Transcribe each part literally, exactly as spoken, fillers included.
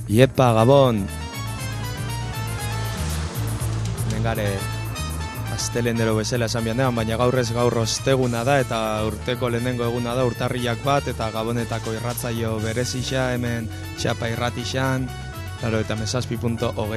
Iepa, Gabon! Nengare, astelenero bezala esan bihanean, baina gaur ez gaur osteguna da, eta urteko lehenengo eguna da, urtarriak bat, eta Gabonetako irratzaio berezixa, hemen txapa irratixan, laro eta mesazpi punto hogei.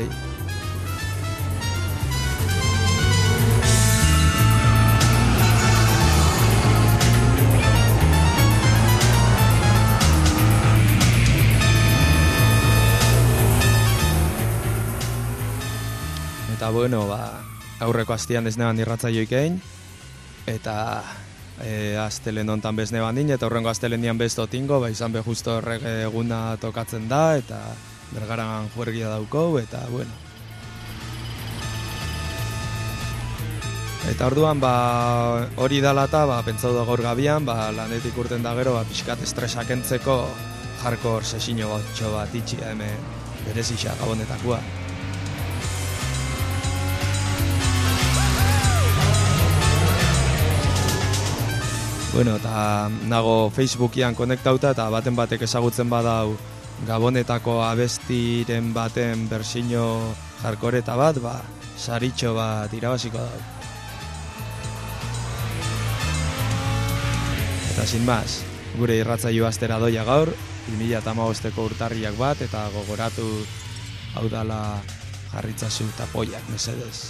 Eta bueno, ba, aurreko astian ez neban irratzaioik egin, eta e, astelen hontan bez neban din, eta horrengo astelenian bez totingo, ba, izan be justo horrek eguna tokatzen da, eta bergaran juergia daukou, eta bueno. Eta orduan, ba, hori dalata, ba, pentsau da gaur gabian, ba, lanetik urten da gero, ba, pixkat estresak entzeko hardcore sesino gotxo bat itxia hemen berezixa Gabonetakoa. Bueno, eta nago Facebookian konektauta eta baten batek ezagutzen badau Gabonetako abestiren baten bersino jarkoreta bat, ba, saritxo bat irabaziko dau. Eta sin más, gure irratzaio astera doia gaur, bi mila hamabosteko urtarriak bat, eta gogoratu hau dala jarritzazu eta poiak, mesedez.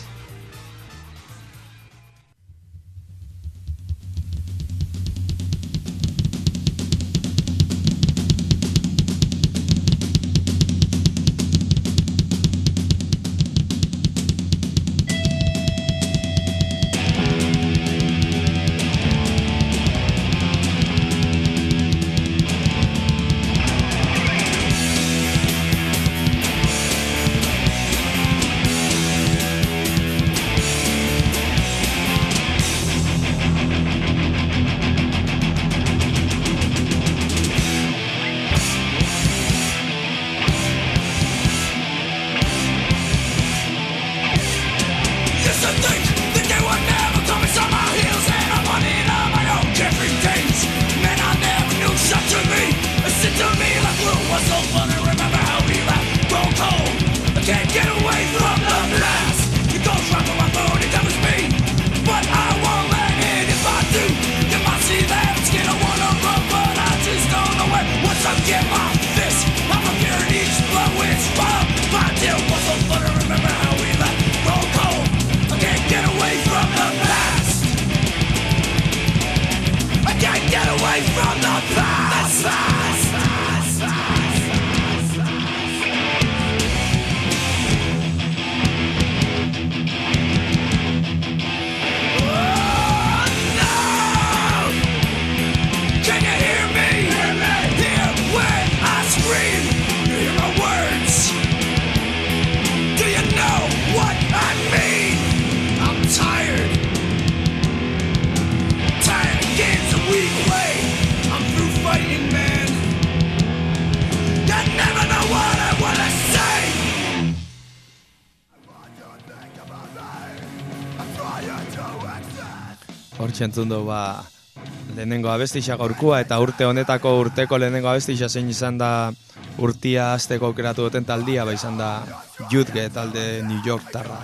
Hortxentzun du, ba, lehenengo abestixa gaurkua, eta urte honetako urteko lehenengo abestixa zein izan da urtia azteko aukeratu duten taldia, ba izan da Jutge talde New York tarra.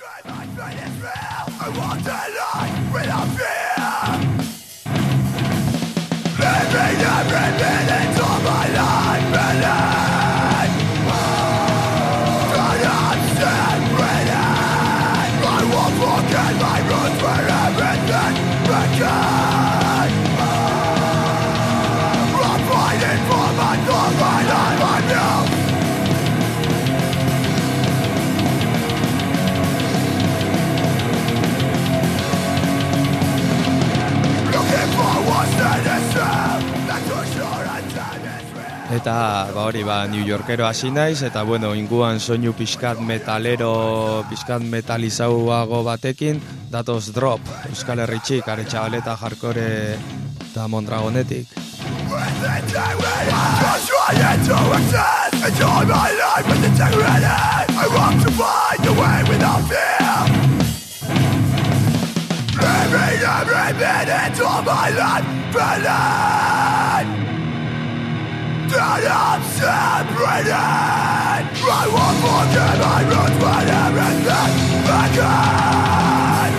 Eta, ba hori, ba, New Yorkero hasi naiz, eta, bueno, inguan soinu pixkat metalero, pixkat metalizauago batekin, datoz Drop, Euskal Herri txik, are txabaleta jarkore eta Mondragonetik. That I'm separated. forget my roots when everything began.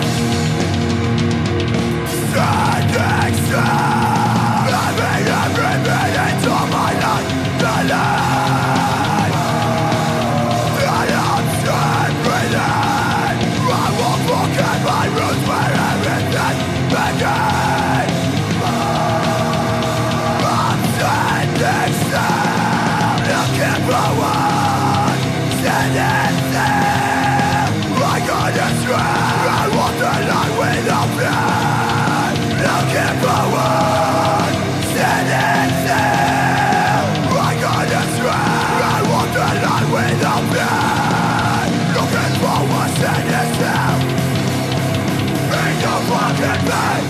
Standing still, living every minute of my life, believe that I'm still breathing. I won't forget my roots where everything began. I'm standing still, looking forward, standing still. I got a strength, I want the light without fear. Looking forward, standing still. I got a strength, I want the light without fear. Looking forward, standing still. Ain't no fucking pain.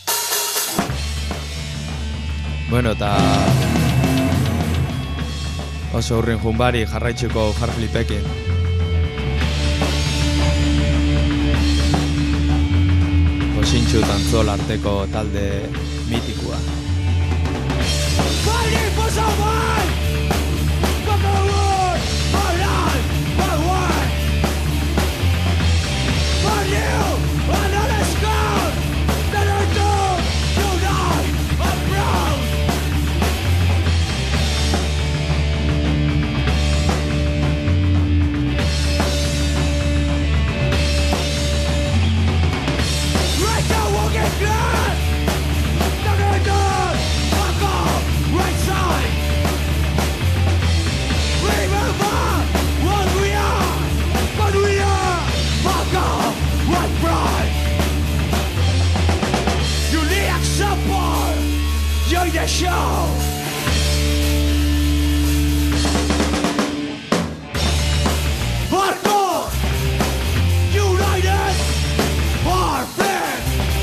Bueno, eta oso urrin junbari jarraitzuko Heartflipekin. Osintxu tantzol arteko talde mitikoa. Fighting for someone, for the world, for life, for what? For you, another scout, that I do tonight, I'm proud. Right now, we'll get glad. Nothing done. Fuck off. Right side. Remember what we are. What we are. Fuck off. Right pride. You need support. Join the show. Hardcore. United. Warfare.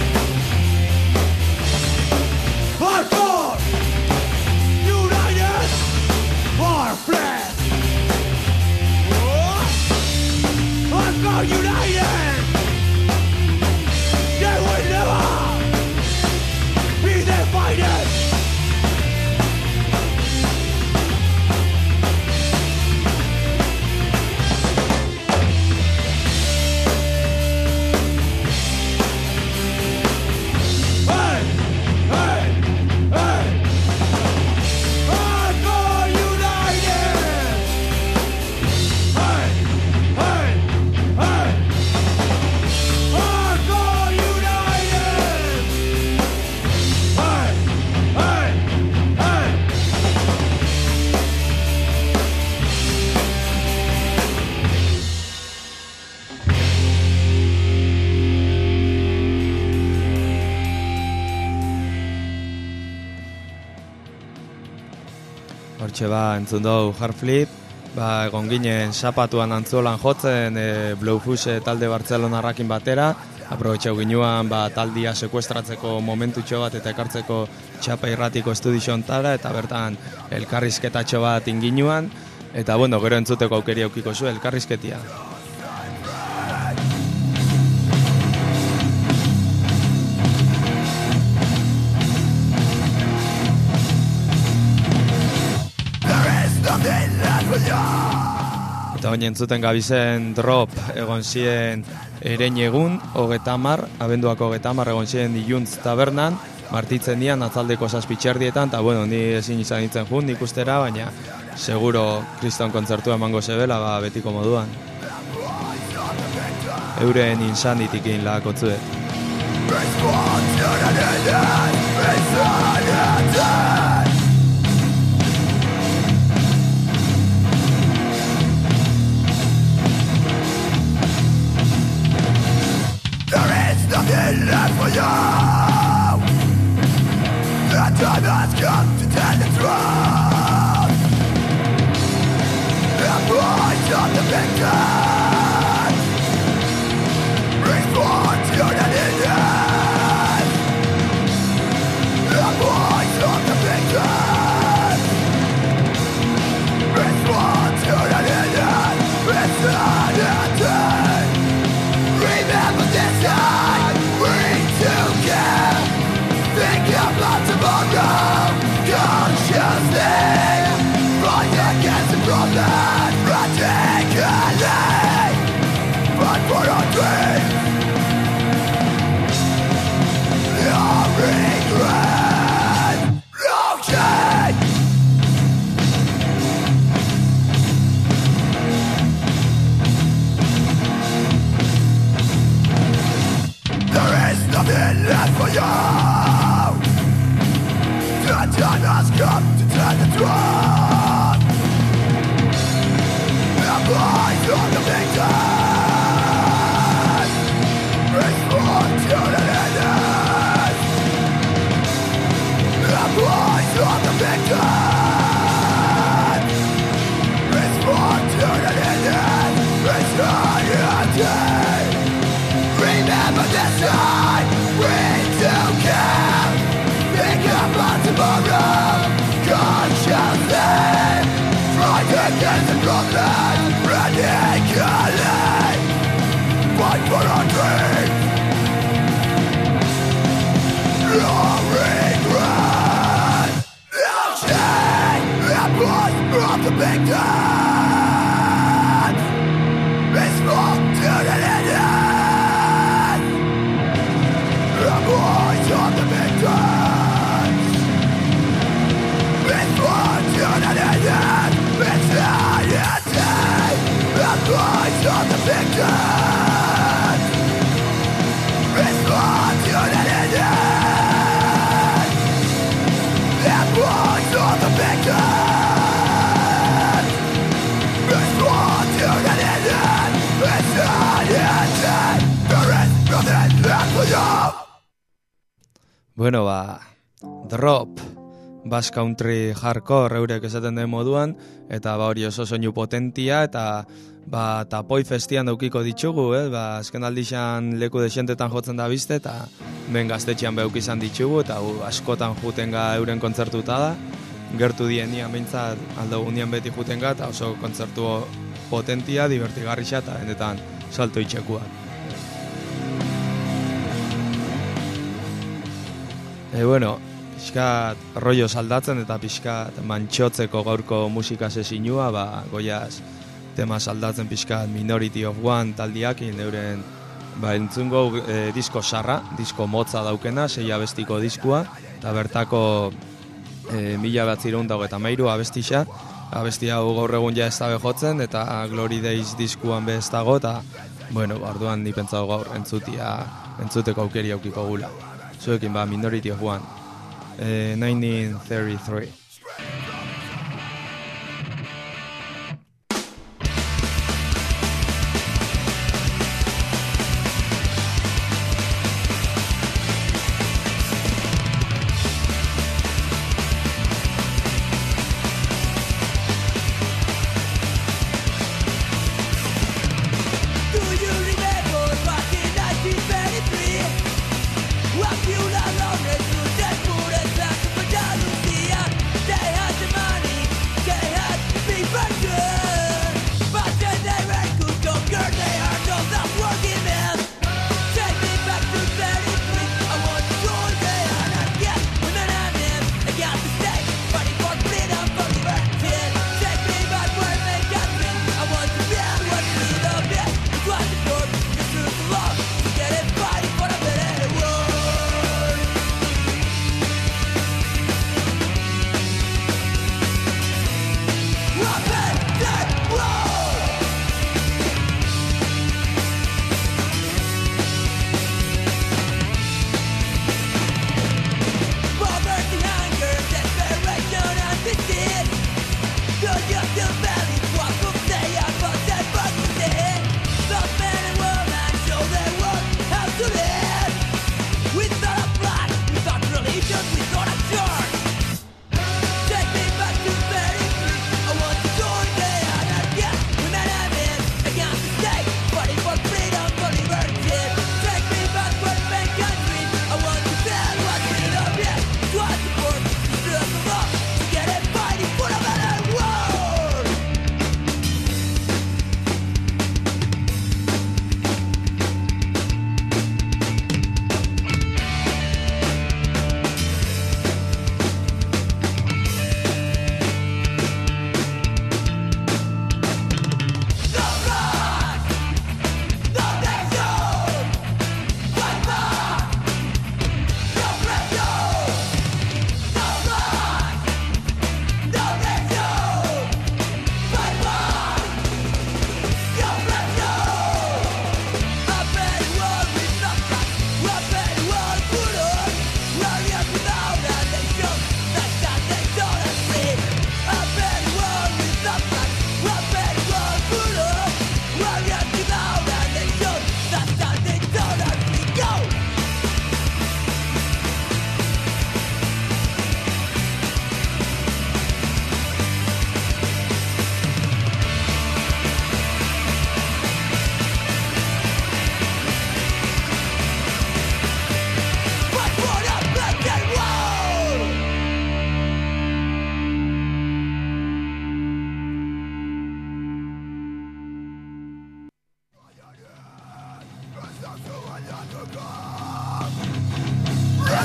Hardcore. United. Warfare. Hardcore United. They will never be divided. Hey, hey, hey. Hardcore United. Hey, hey, hey. Hardcore United. Hey, hey, hey. Hortxe ba, entzun dugu Heartflip, ba, egon ginen sapatuan antzolan jotzen e, Blowfuze talde Bartzelonarrakin batera, aprobetxau ginuan ba, taldia sekuestratzeko momentutxo bat eta ekartzeko txapa irratiko estudixontara, eta bertan elkarrizketatxo bat inginuan, eta bueno, gero entzuteko aukeri aukiko zu elkarrizketia. Eta baina entzuten gabizen drop egon ziren erein egun, hogeta hamar, abenduako hogeta hamar egon ziren Iluntz tabernan, martitzen dian atzaldeko zazpitxerdietan, eta bueno, ni ezin izan ditzen jun ikustera, baina seguro kriston kontzertua emango zebela, ba, betiko moduan. Euren insanitikin lahakotzuet. Nothing left for you. The time has come to tell the truth. The voice of the victim brings forth unity. The voice of the victim brings forth unity. Insanity. Remember this time. Think about tomorrow, consciously fight against the problem, protect Bueno, ba, drop, bass country hardcore eurek esaten den moduan, eta ba hori oso soinu potentia, eta ba Tapoi festian daukiko ditugu, eh? Ba, azken aldixan leku desentetan jotzen da bizte, eta ben gaztetxean beuk izan ditugu, eta u, askotan jutenga euren kontzertuta da, gertu dien nian behintzat aldo nian beti jutenga, eta oso kontzertu potentia, divertigarrixa, eta benetan salto itxekuak. E, bueno, pixkat rollo saldatzen eta pixkat mantxotzeko gaurko musika sesinua, ba, goiaz tema saldatzen pixkat Minority of One taldiakin, euren ba, entzungo e, disko sarra, disko motza daukena, sei abestiko diskua, eta bertako e, mila batzireun dago eta meiru abestixa, abesti hau gaur egun ja ez dabe jotzen, eta Glory Days diskuan be ez dago, eta, bueno, orduan ni pentsatu gaur entzutia, entzuteko aukeri aukiko gula. Zuekin ba, Minority of One, eh, nineteen thirty-three.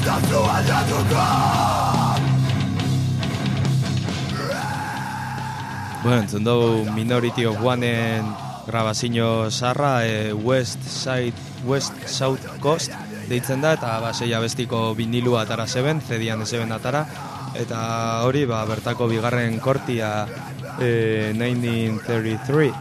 Bueno, entzun dugu Minority of Oneen grabazio sarra e, West Side, West South Coast deitzen da, eta ba, sei abestiko vinilua atara zeben, zedian zeben atara, eta hori ba, bertako bigarren kortia e, nineteen thirty-three.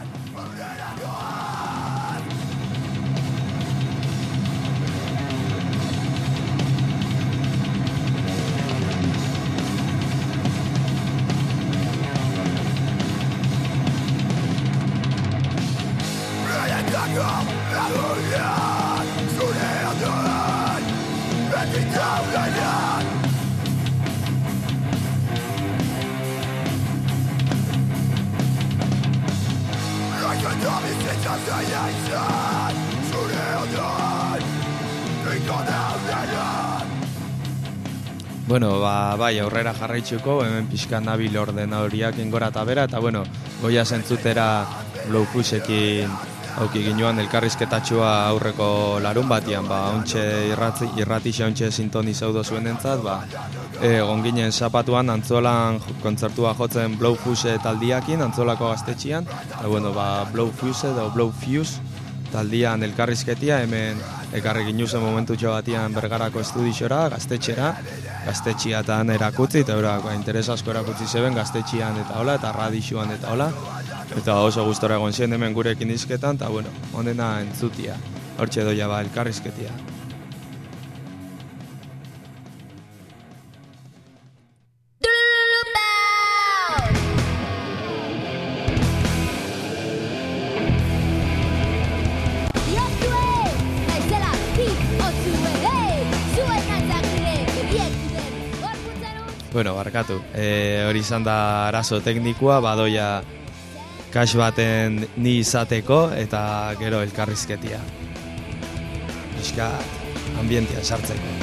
Bueno, ba, bai, aurrera jarraitzuko, hemen pixkan nabil ordenadoriak ingora eta bera, eta bueno, goia zentzutera Blowfushekin auki ginoan elkarrizketatxua aurreko larun batian, ba, ontxe irrati, irratixa ontxe sintonizau dozuen entzat, ba, egon ginen zapatuan antzolan kontzertua jotzen Blowfuse taldiakin, antzolako gaztetxian, eta bueno, ba, Blowfuse edo Blowfuse taldian elkarrizketia, hemen ekarri ginuzen momentutxo batian Bergarako estudixora, gaztetxera, gaztetxiatan erakutzi, eta eurak ba, interes asko erakutzi zeben gaztetxian eta hola, eta radixuan eta hola, eta oso gustora egon zien hemen gurekin izketan, eta bueno, onena entzutia, hortxe doia ba, elkarrizketia. Bueno, barkatu, e, hori izan da arazo teknikoa, badoia kax baten ni izateko eta gero elkarrizketia. Piskat, ambientia sartzeko.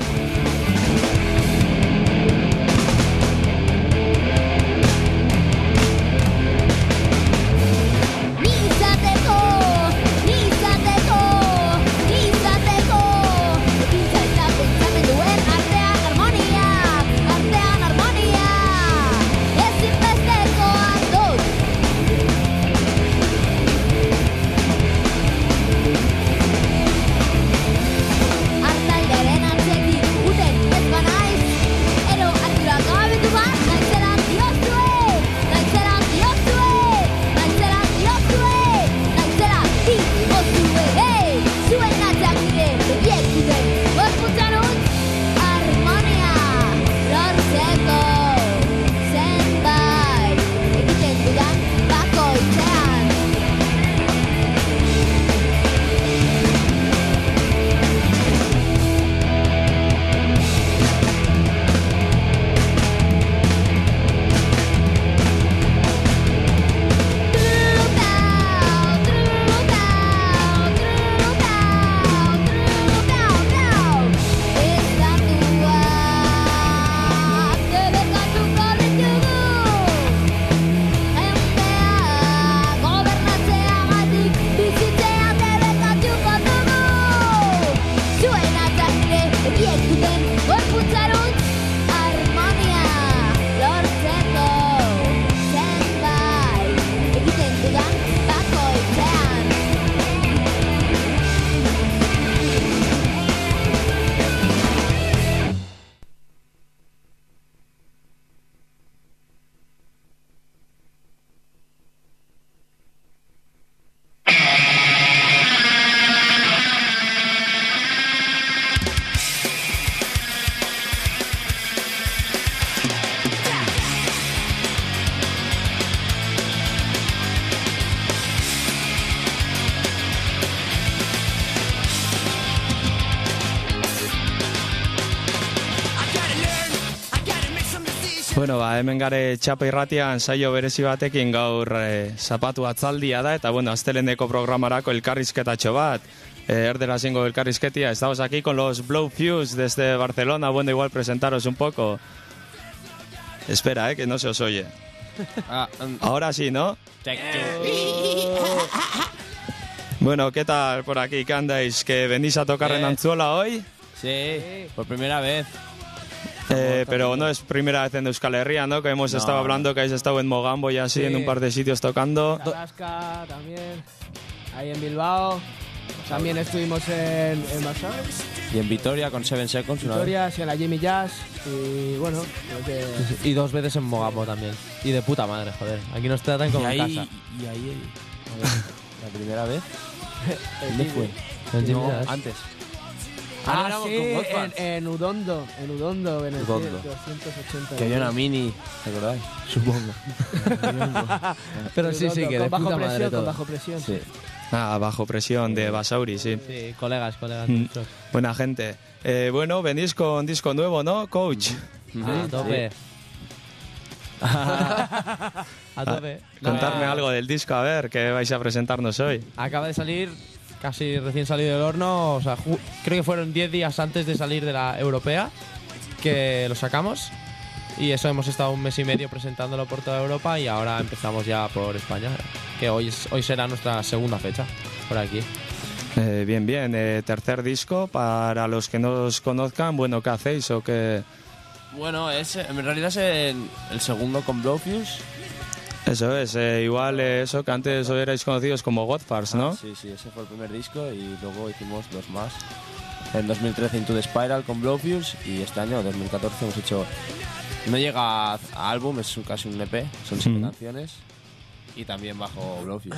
Bueno, ba, hemen gare Txapa irratian saio berezi batekin gaur e, zapatu atzaldia da, eta bueno, asteleneko programarako elkarrizketatxo bat, e, erdera zingo elkarrizketia. Estamos aquí con los Blowfuse desde Barcelona. Bueno, igual presentaros un poco. Espera, eh, que no se os oye. Ah, um... Ahora sí, ¿no? Oh. Bueno, ¿qué tal por aquí? ¿Qué andáis? ¿Que venís a tocar eh... en Antzuola hoy? Sí, por primera vez. Eh, pero no es primera vez en Euskal Herria, ¿no? Que hemos No, estado hablando que habéis estado en Mogambo y así, Sí. en un par de sitios tocando. Alaska también, ahí en Bilbao. También estuvimos en, en Basauri, Y en Vitoria con Seven Seconds una vez. Victoria, sí, en la Jimmy Jazz. Y bueno, creo que... Y dos veces en Mogambo también. Y de puta madre, joder. Aquí nos tratan como y ahí, en casa. Y ahí, a ver, la primera vez. ¿Dónde fue? En Jimmy No, Jazz. antes. Ah, no, éramos sí, con en, Godfans. en Udondo, en Udondo, en el Udondo. doscientos ochenta. Que había una mini, ¿te acordáis? Supongo. Pero sí, sí, que de con bajo puta madre presión, todo. con bajo presión. Sí. Ah, bajo presión de Basauri, sí. Sí, colegas, colegas. Mm. nuestros. Buena gente. Eh, bueno, venís con disco nuevo, ¿no, coach? Ah, a tope. A tope. Contarme Ah, algo del disco, a ver, que vais a presentarnos hoy. Acaba de salir, casi recién salido del horno. O sea, ju- creo que fueron diez días antes de salir de la europea que lo sacamos. Y eso hemos estado un mes y medio presentándolo por toda Europa y ahora empezamos ya por España, que hoy, es- hoy será nuestra segunda fecha por aquí. Eh, bien, bien. Eh, tercer disco, para los que no os conozcan, bueno, ¿qué hacéis o qué? Bueno, es, en realidad es el, el segundo con Blowfuse. Eso es, eh, igual eh, eso que antes os erais conocidos como Godfars, ¿no? Sí, sí, ese fue el primer disco y luego hicimos dos más. En dos mil trece Into the Spiral con Blowfuse y este año, dos mil catorce, hemos hecho... No llega a, a álbum, es un- casi un E P, son siete Mm. canciones y también bajo Blowfuse.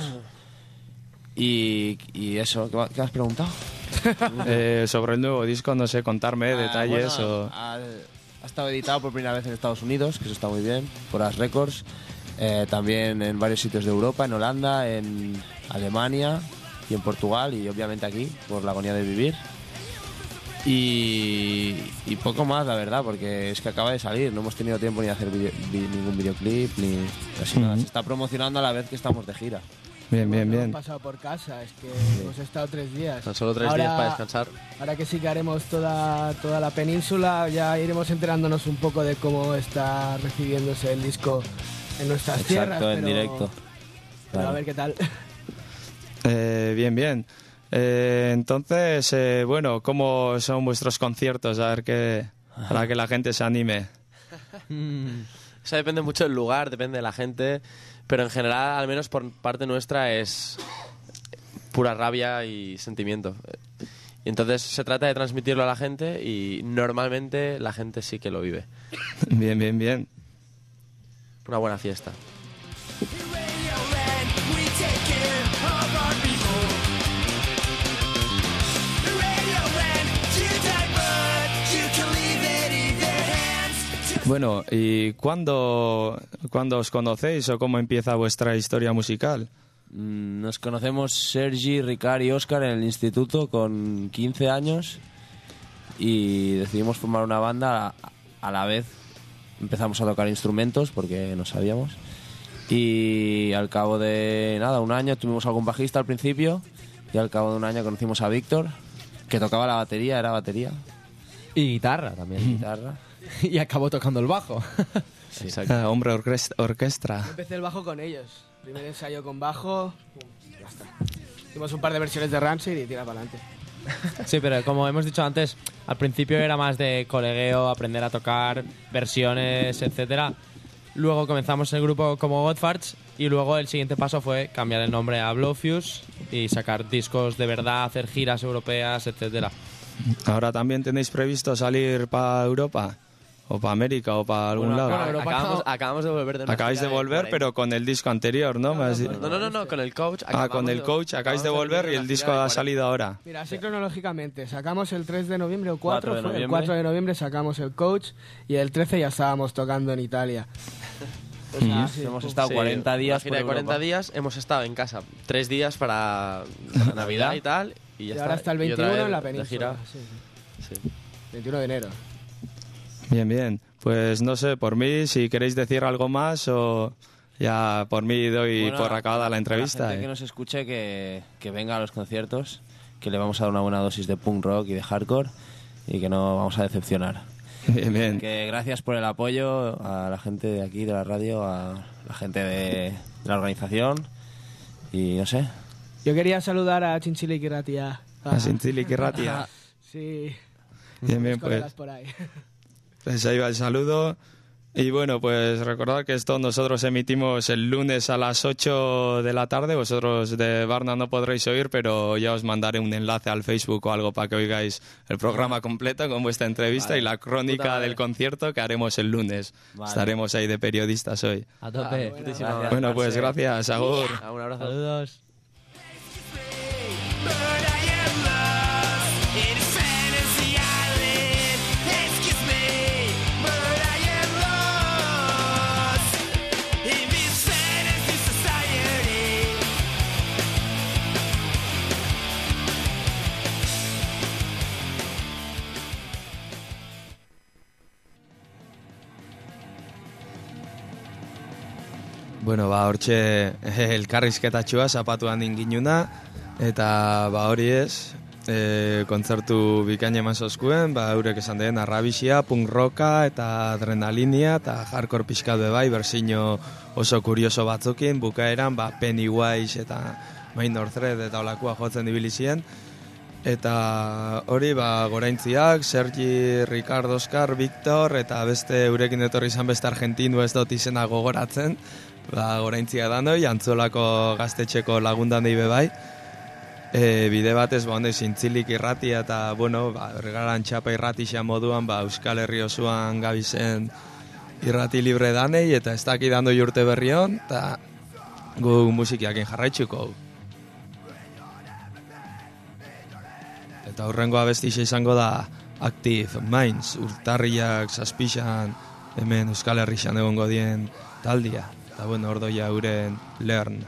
Y, y eso, ¿qué, me- qué me has preguntado? Eh, sobre el nuevo disco, no sé, contarme Ah, detalles bueno, o... ha, ha estado editado por primera vez en Estados Unidos, que eso está muy bien, por As Records. Eh, también en varios sitios de Europa, en Holanda, en Alemania y en Portugal y obviamente aquí, por La Agonía de Vivir. Y, y poco más, la verdad, porque es que acaba de salir, no hemos tenido tiempo ni de hacer video- vi- ningún videoclip, ni casi nada. Ujú. Se está promocionando a la vez que estamos de gira. Bien, bien, No bien. hemos pasado por casa, es que hemos estado tres días. Tan solo tres Ahora- días para descansar. Ahora que sí que haremos toda, toda la península, ya iremos enterándonos un poco de cómo está recibiéndose el disco en nuestras tierras. Exacto, en pero- directo. pero Claro. a ver qué tal. Eh, bien, bien. Eh, entonces, eh, bueno, ¿cómo son vuestros conciertos? A ver que para que la gente se anime. Eso depende mucho del lugar, depende de la gente, pero en general, al menos por parte nuestra, es pura rabia y sentimiento. Y entonces se trata de transmitirlo a la gente y normalmente la gente sí que lo vive. Bien, bien, bien. Una buena fiesta. Bueno, ¿y cuándo, cuándo os conocéis o cómo empieza vuestra historia musical? Mm, Nos conocemos Sergi, Ricard y Óscar en el instituto con quince años y decidimos formar una banda. A, a la vez empezamos a tocar instrumentos porque no sabíamos. Y al cabo de nada, un año tuvimos algún bajista al principio y al cabo de un año conocimos a Víctor, que tocaba la batería, era batería, Y guitarra también. guitarra. Y acabó tocando el bajo. Ah, hombre, orquest- orquestra. Empecé el bajo con ellos. Primer ensayo con bajo, pum, ya está. Hicimos un par de versiones de Rancid y tira para adelante. Sí, pero como hemos dicho antes, al principio era más de colegueo, aprender a tocar, versiones, etcétera. Luego comenzamos el grupo como Godfarts y luego el siguiente paso fue cambiar el nombre a Blowfuse y sacar discos de verdad, hacer giras europeas, etcétera. ¿Ahora también tenéis previsto salir para Europa? ¿O para América? ¿O para algún Bueno, lado? acá- Europa Acabamos, no. acabamos de volver de una Acabáis de gira volver, por pero con el disco anterior, ¿no? Me has dicho. ahí. No, no, no, no, con el coach. Ah, acabamos con el de- coach acabáis de acabamos volver y una el gira disco de ha cuarenta. salido ahora. Mira, así cronológicamente, sacamos el tres de noviembre o cuatro cuatro, de fue, el noviembre. cuatro de noviembre sacamos el coach y el trece ya estábamos tocando en Italia. O sea, sí, Hemos pum. estado Sí, cuarenta días una gira de por cuarenta Europa. días, hemos estado en casa tres días para para Navidad y tal, y ya Y está. ahora hasta el Y otra veintiuno vez en la de península. gira. Sí, sí. Sí. veintiuno de enero. Bien, bien. Pues no sé, por mí, si queréis decir algo más o ya por mí doy Bueno, por acabada la a entrevista. La gente eh. que nos escuche, que, que venga a los conciertos, que le vamos a dar una buena dosis de punk rock y de hardcore y que no vamos a decepcionar. Bien, bien. Que gracias por el apoyo a la gente de aquí, de la radio, a la gente de, de la organización y no sé. Yo quería saludar a Chinchili Kiratia. A Sintzili Kirratia. Sí. Bien, bien, Los colegas pues, por ahí. pues ahí va el saludo. Y bueno, pues recordad que esto nosotros emitimos el lunes a las ocho de la tarde. Vosotros de Varna no podréis oír, pero ya os mandaré un enlace al Facebook o algo para que oigáis el programa completo con vuestra entrevista Vale. y la Puta crónica madre. del concierto que haremos el lunes. Vale. Estaremos ahí de periodistas hoy. A tope. Muchísimas gracias, Bueno, pues Marce. gracias, Agur. Ah, un abrazo. Saludos. But I am lost in a fantasy island. Excuse me, but I am lost in this fantasy society. Bueno, ba, hortxe elkarrizketatxua zapatuan inginuna, eta ba hori ez, e, kontzertu bikain eman zozkuen, ba eurek esan den arrabisia, punk rocka eta adrenalinia, eta hardcore pixkat bai, berzino oso kurioso batzukin, bukaeran, ba Pennywise eta Minor Threat eta olakua jotzen ibilizien, eta hori ba goraintziak, Sergi, Ricardo, Oscar, Victor, eta beste eurekin etorri izan beste argentinu ez dut izena gogoratzen, ba goraintzia danoi, Antzolako gaztetxeko lagundanei bebai, e, bide batez, ba, honde, zintzilik irratia eta, bueno, ba, erregaran txapa irratixea moduan, ba, Euskal Herri osoan gabizen irrati libre danei, eta ez daki dando urte berrion, eta gu musikiakin jarraitzuko. Eta hurrengo abestixa izango da Active Minds, urtarriak zazpixan hemen Euskal Herrixan egongo dien taldia. Eta bueno, ordoia euren Learn.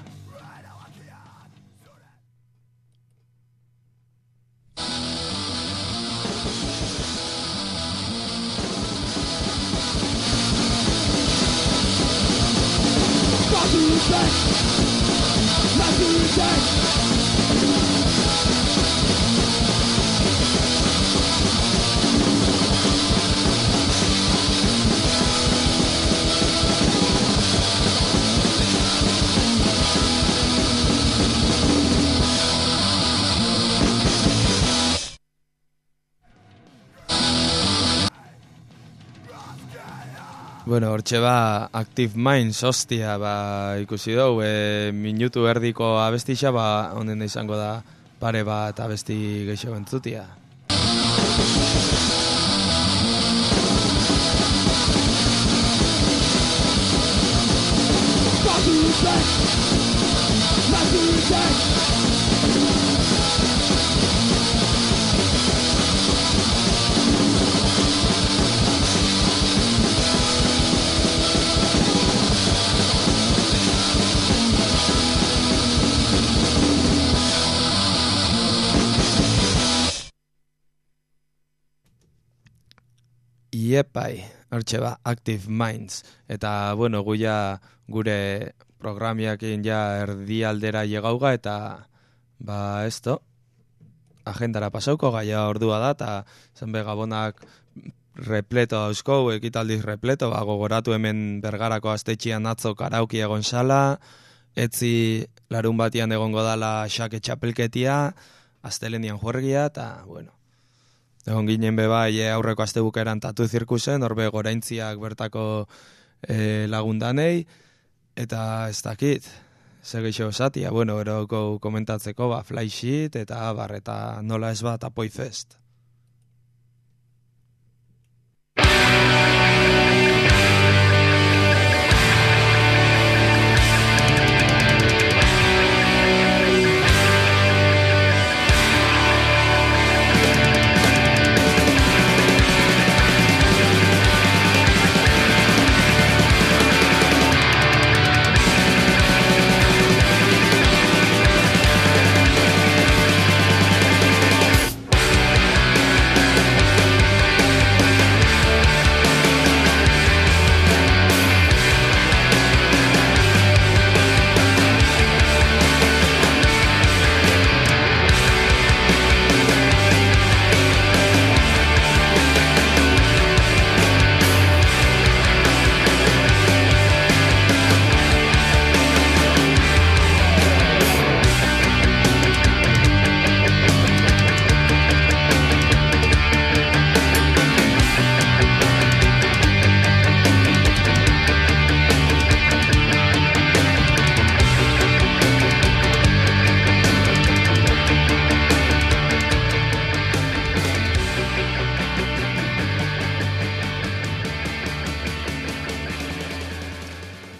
Bueno, hortxe ba, Active Minds, hostia, ba, ikusi dugu, e, minutu erdiko abestixa, ba, honen izango da pare bat abesti geixo entzutia. Iepai, hortxe ba, Active Minds. Eta, bueno, guia gure programiakin ja erdi aldera llegauga, eta, ba, esto, agendara pasauko, gaia ordua da, eta zenbe gabonak repleto dauzko, ekitaldiz repleto, ba, gogoratu hemen Bergarako Astetxian atzo karaoke egon sala, etzi larun batian egongo dala xake txapelketia, astelenian juergia, eta, bueno, egon ginen bebai e, aurreko astebukeran tatu zirkusen, horbe goraintziak bertako e, lagundanei, eta ez dakit, segeixo esatia, bueno, eroko komentatzeko, ba, Flysheet, eta bar, eta nola ez bat Apoi Fest. We'll be right back.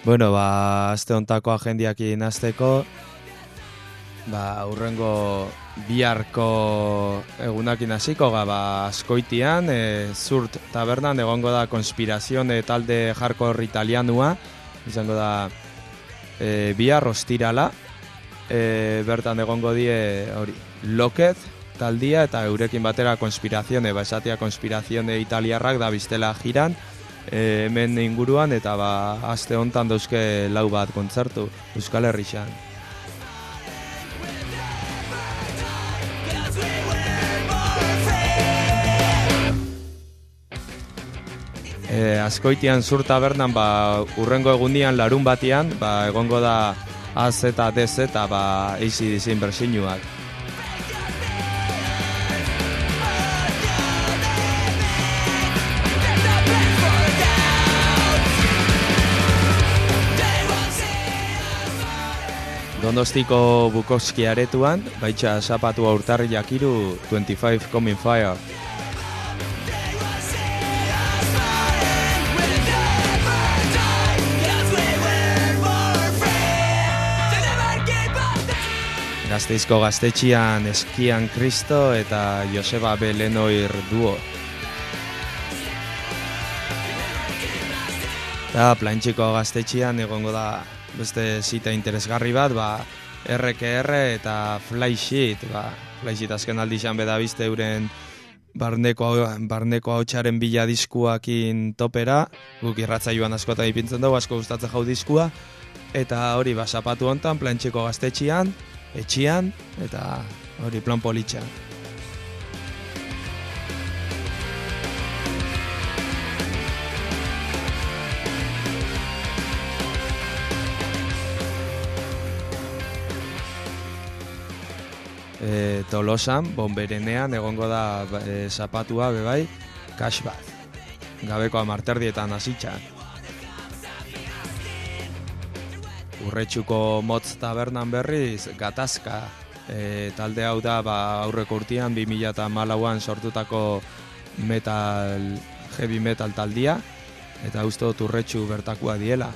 Bueno, ba, aste hontako agendiakin hasteko, ba, urrengo biharko egunakin hasiko ga, ba, Azkoitian, e, Zurt tabernan egongo da Konspirazione talde hardcore italianua, izango da e, bihar ostirala, e, bertan egongo die hori, Loket taldia eta eurekin batera Konspirazione, ba, esatia Konspirazione italiarrak da biztela jiran, E, hemen inguruan eta ba, aste hontan dauzke lau bat kontzertu Euskal Herrixan. E, Azkoitian Zur tabernan ba, urrengo egundian larun batian ba, egongo da A Z D Z ba, A C D C bersinuak. Donostiko Bukowski aretuan, baitxa zapatua urtarriak hiru, twenty-five Coming Fire. Gasteizko gaztetxian Eskian Kristo eta Joseba B. Lenoir duo. Eta Plantxiko gaztetxian egongo da beste zita interesgarri bat, ba, R K R eta Flysheet, ba, Flysheet azken aldixan beda bizte euren barneko, barneko hautsaren bila diskuakin topera, guk irratzaioan askotan ipintzen dugu, asko gustatzen jau diskua, eta hori ba, zapatu hontan, Plantxiko gaztetxian, etxian, eta hori plan politxan. E, Tolosan, Bonberenean, egongo da e, zapatua bebai, Cash bat. Gabeko amarterdietan hasitxan. Urretxuko Motz tabernan berriz, Gatazka. E, talde hau da ba, aurreko urtean, bi mila hamalauan sortutako metal, heavy metal taldia, eta uste dut Urretxu bertakua diela.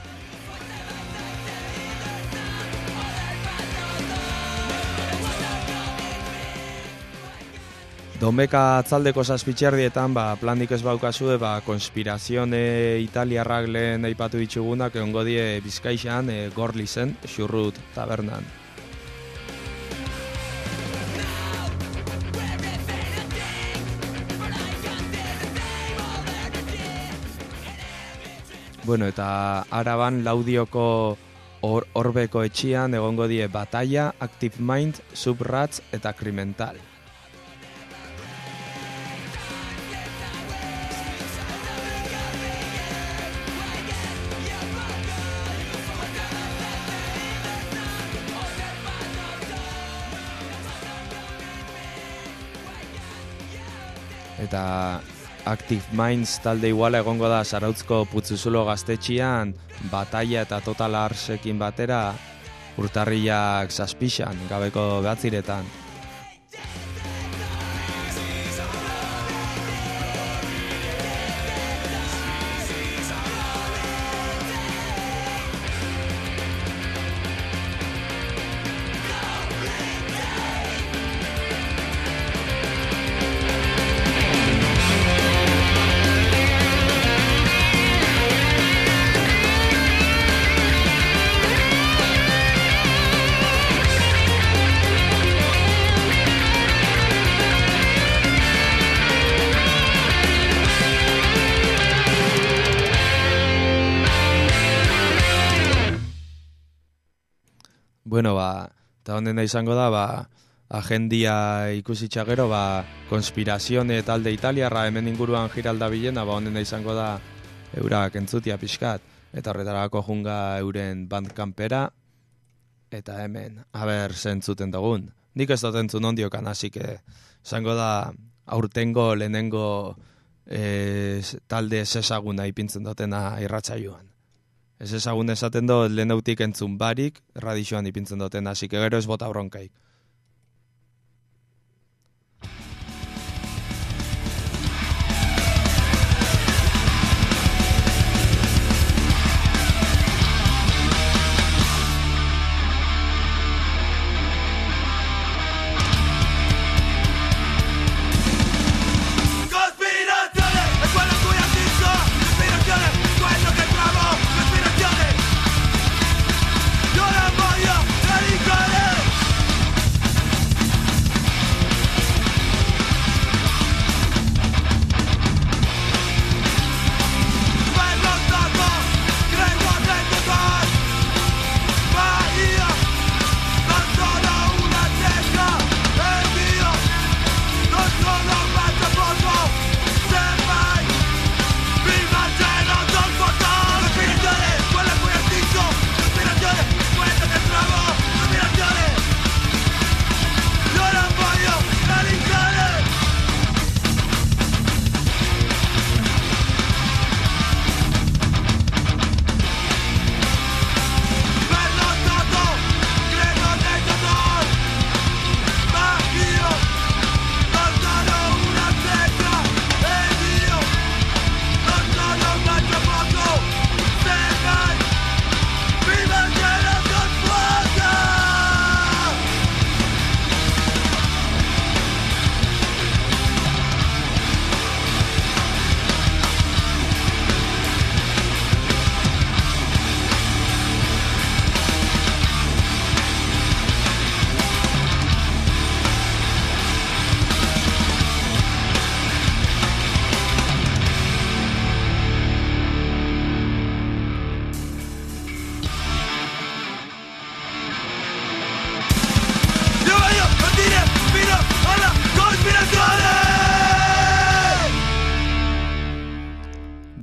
Domeka atzaldeko zazpitxerdietan, ba, planik ez baukazue, ba, Konspirazione italiarrak lehen aipatu ditugunak, egongo die Bizkaixan, e, Gorlizen, Xurrut tabernan. Bueno, eta Araban Laudioko or, Orbeko etxian egongo die Batalla, Active Mind, Subrats eta Krimental. Eta Active Minds talde iguala egongo da Zarautzko Putzuzulo gaztetxian, Batalla eta Total Arsekin batera urtarriak zazpixan, gabeko behatziretan. Bueno, ba, eta honen da izango da, ba, agendia ikusitxa gero, ba, Konspirazione talde italiarra hemen inguruan jiralda bilena, ba, honen da izango da eurak entzutia pixkat, eta horretarako junga euren bandcampera, eta hemen, haber zentzuten dugun. Nik ez dut entzun ondiokan, hasi que izango da aurtengo lehenengo e, talde ezezaguna ipintzen dutena irratsaioan. Ez ezagun esaten do, lehenautik entzun barik, radixoan ipintzen duten, hasi que gero ez bota bronkaik.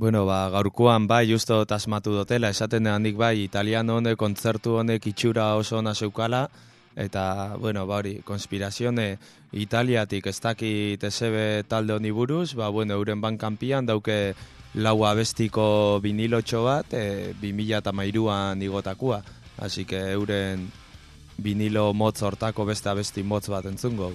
Bueno, ba, gaurkoan bai justo tasmatu dotela, esaten da handik bai italiano honek kontzertu honek itxura oso ona zeukala, eta, bueno, ba hori, konspirazione Italiatik ez dakit esebe talde honi buruz, ba, bueno, euren bankanpian dauke lau abestiko vinilotxo bat, e, bi mila hamairuan igotakua, así que euren vinilo motz hortako beste abesti motz bat entzungo.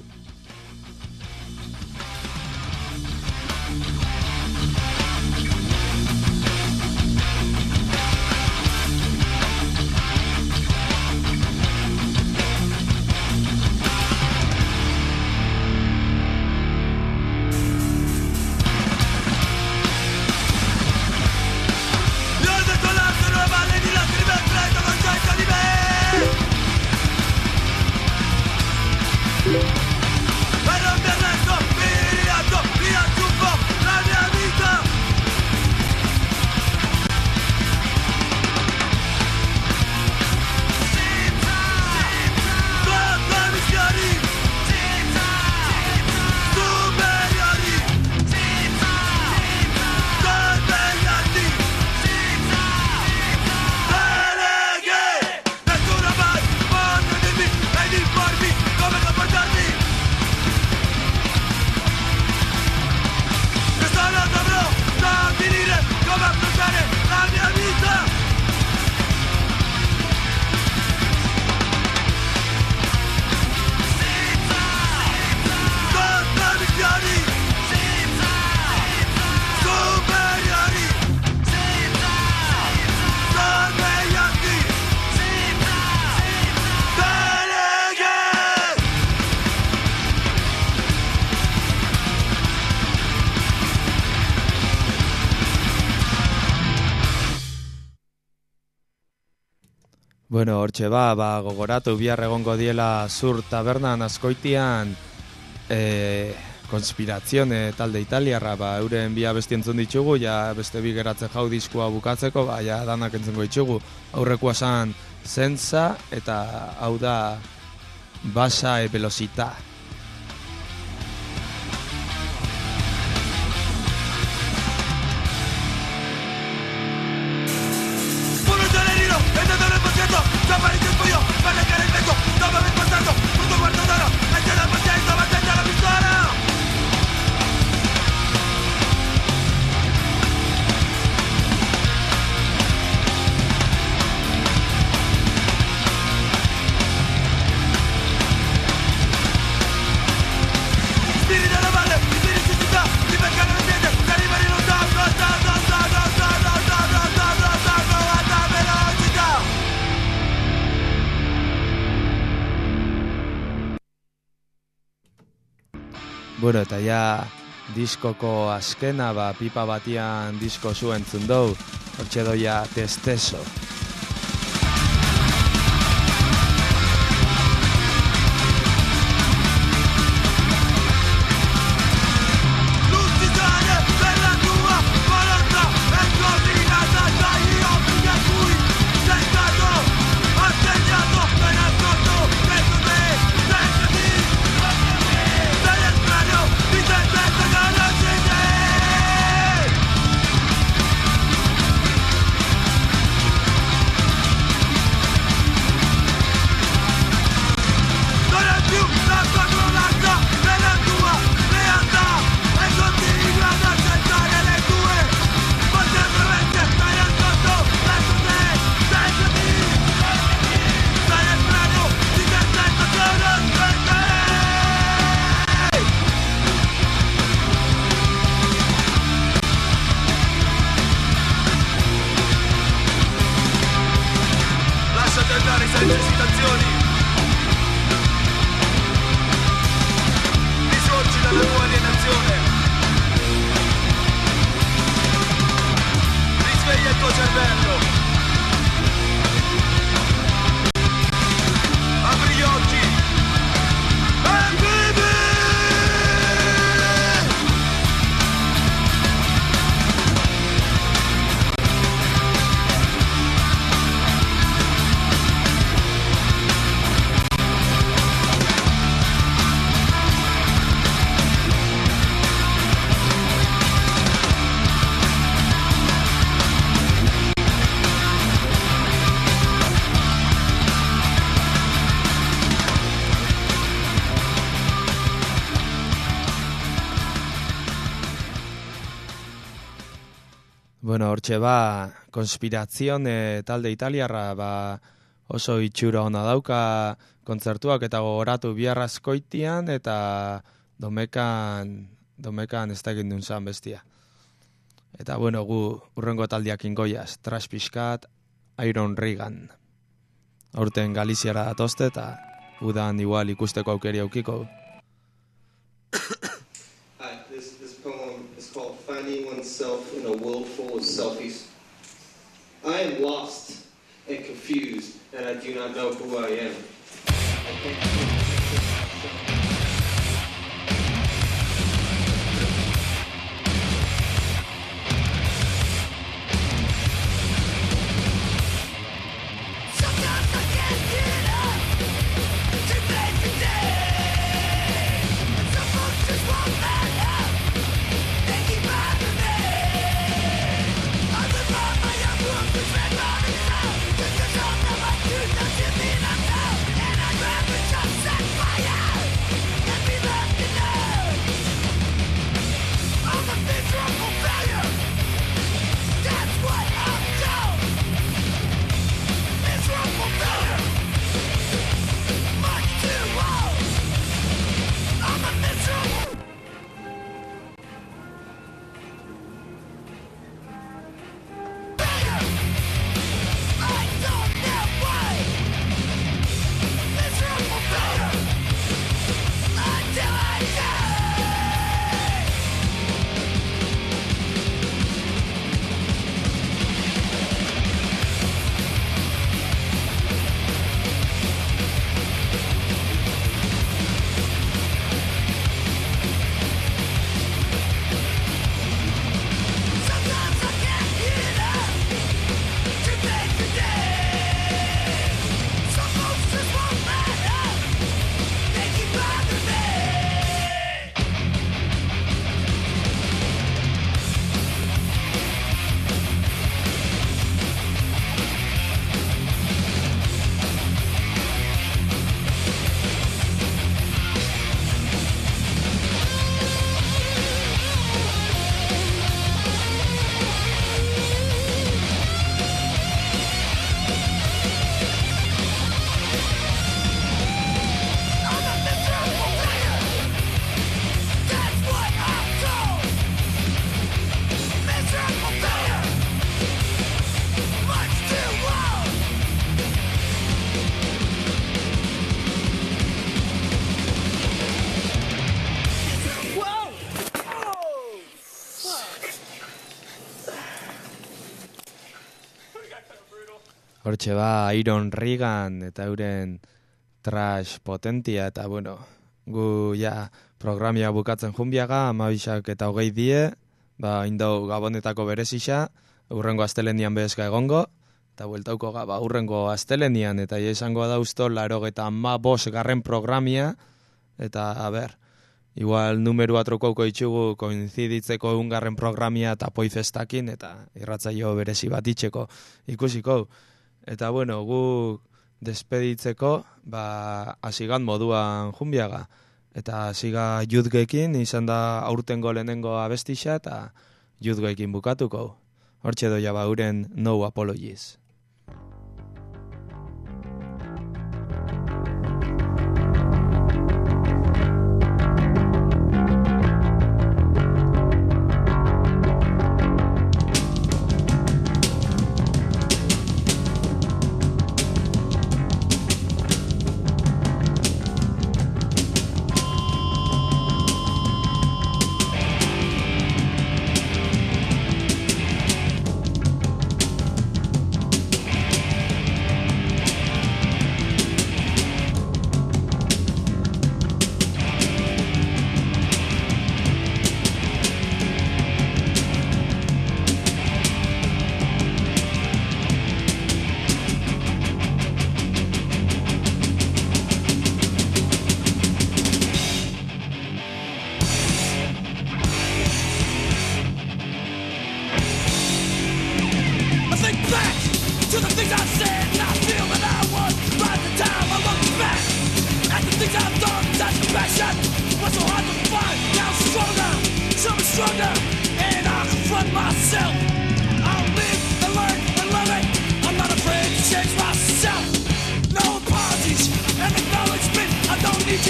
Bueno, hortxe ba, ba, gogoratu bihar egongo diela Zur Tabernan Azkoitian e, konspirazione talde italiarra, ba, euren bi abesti entzun ditugu, ja beste bi geratze jau diskua bukatzeko, ba, ja danak entzungo ditugu. Aurrekoa san Senza eta hau da Basa e Velocità. Bueno, eta ja diskoko azkena, ba, pipa batian disko zu entzun dou, hortxe doia Testeso. Bueno, hortxe ba, konspirazione talde italiarra, ba, oso itxura ona dauka kontzertuak eta gogoratu biarrazkoitian eta domekan, domekan ez da egin duen zan bestia. Eta bueno, gu urrengo taldiak ingoiaz, Trash Piskat, Iron Reagan. Aurten Galiziara datozte eta udan igual ikusteko aukeri aukiko. Hi, this, this poem is called Finding Oneself in a World Full of Selfies. I am lost and confused, and I do not know who I am. I can't Hortxe ba, Iron Reagan eta euren trash potentia eta bueno, gu ja programia bukatzen junbiaga, amabisak eta hogei die, ba indau gabonetako berezisa, urrengo astelenian bezka egongo, eta bueltauko ga, ba urrengo astelenian, eta ja izango da usto laro eta ma bos garren programia, eta a ber, igual numeru atrokauko itxugu koinziditzeko egun garren programia eta poifestakin, eta irratzaio berezi bat itxeko ikusiko. Eta bueno, gu despeditzeko, ba, asigan moduan junbiaga. Eta asiga judgekin, izan da aurtengo lehenengo abestixa, eta judgekin bukatuko. Hortxe doia ba, uren No Apologies.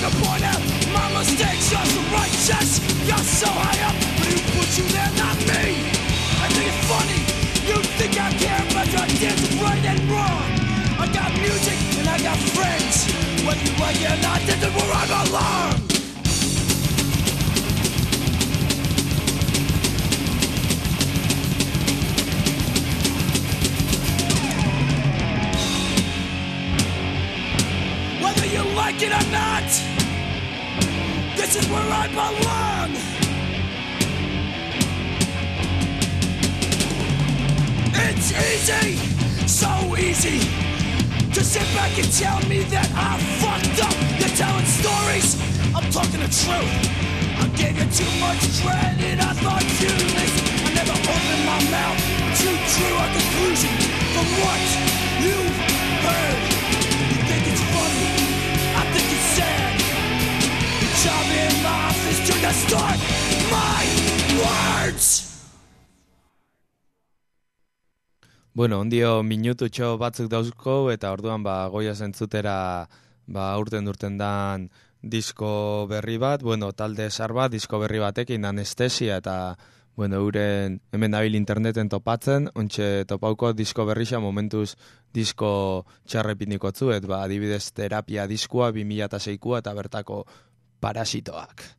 to point out my mistakes. You're so righteous, you're so high up, but who put you there, not me? I think it's funny, you think I care about your ideas of right and wrong. I got music and I got friends. Whether you like it or not, this is where I belong. Whether you like it or not, this is where I belong. It's easy, so easy, to sit back and tell me that I fucked up. You're telling stories, I'm talking the truth. I gave you too much credit, I thought you'd listen. I never opened my mouth, but you drew a conclusion from what you heard. You think it's funny, I think it's sad. Your job in life is to distort my words. Bueno, ondio minututxo batzuk dauzko, eta orduan ba, goia zentzutera ba, urten urten dan disko berri bat, bueno, talde zar bat, disko berri batekin, Anestesia, eta bueno, euren hemen dabil interneten topatzen, ontxe topauko disko berrixa momentuz disko txarrepiniko zuet, ba, adibidez terapia diskoa, bi mila seikoa, eta bertako Parasitoak.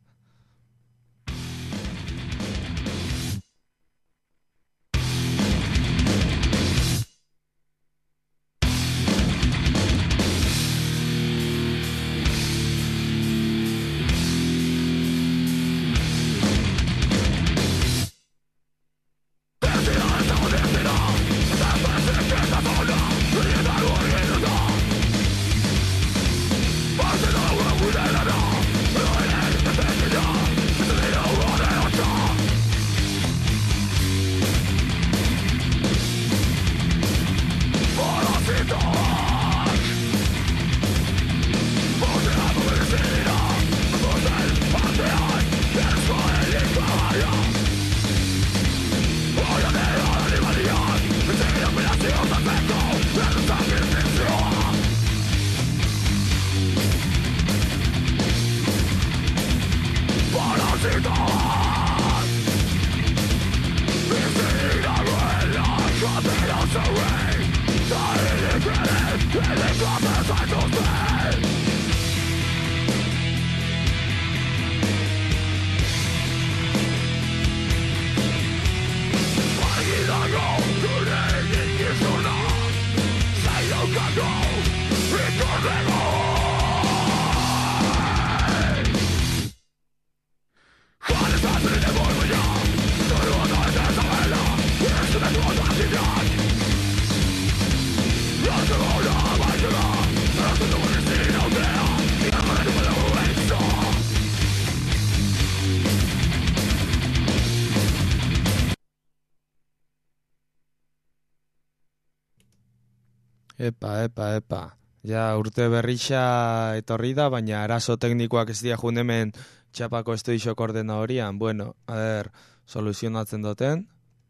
Epa, epa, epa. Ja, urte berrixa etorri da, baina arazo teknikoak ez dira jun hemen txapako estudiok ordena horian. Bueno, a ver, soluzionatzen duten.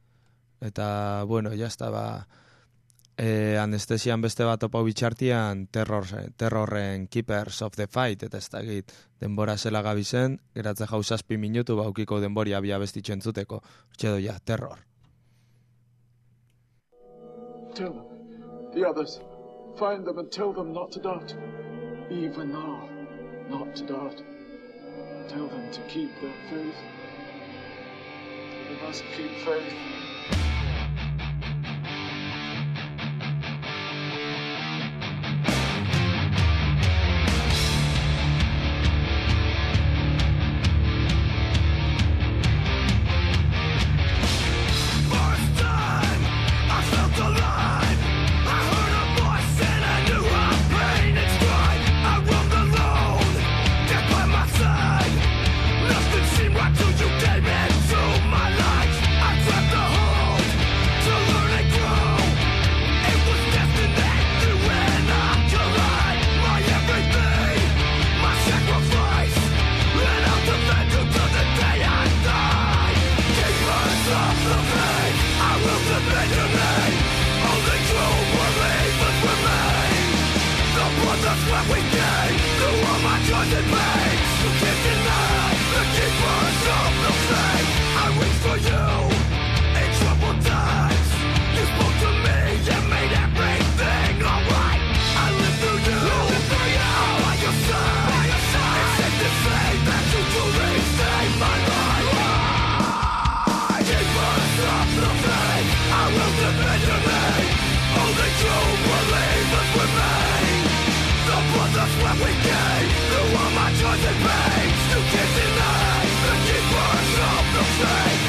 Eta, bueno, jazta, ba, e, Anestesian beste bat opau bitxartian terror, terrorren Keepers of the Fight, eta ez dakit denbora zela gabizen, geratze jau zazpi minutu, ba, ukiko denbori abia bestitzen zuteko. Txedo, ja, terror. Tell them. The others, find them and tell them not to doubt. Even now, not to doubt. Tell them to keep their faith. They must keep faith. Nothing seemed right till you came into my life. I trapped the what we gave through all my chosen pains. You can't deny the keepers of the faith. I reach for you in troubled times. You spoke to me and made everything alright. I live through you, live through you. I'm by your side, by your side. It's safe to say that you truly saved my life. Keepers of the faith, I will defend your name. Only true believers remain. The blood, the sweat we gave through all my chosen pains. You can't deny the keepers of the faith.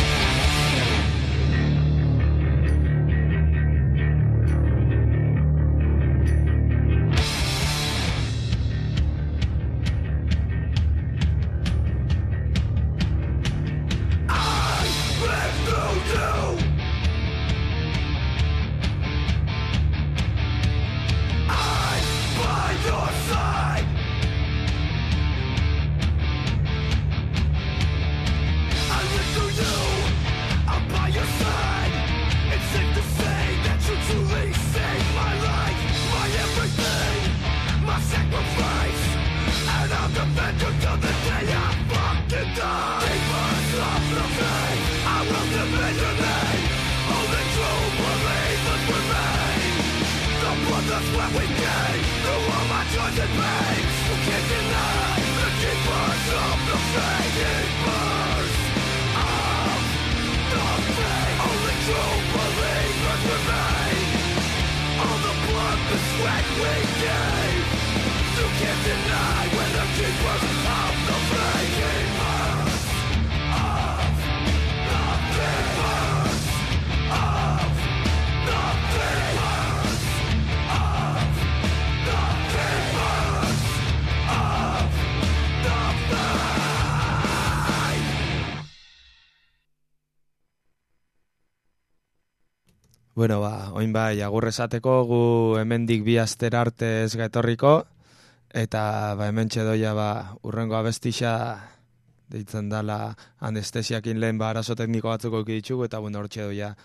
Bueno, ba, oin bai, agur esateko gu hemendik bi aster arte ez gaetorriko, eta ba, hemen txedoia ba, urrengo abestixa deitzen dala anestesiakin lehen ba, arazo tekniko batzuko ditugu, eta bueno, hor txedoia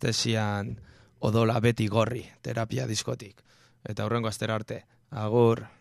anestesian odola beti gorri, terapia diskotik. Eta urrengo aster arte, agur.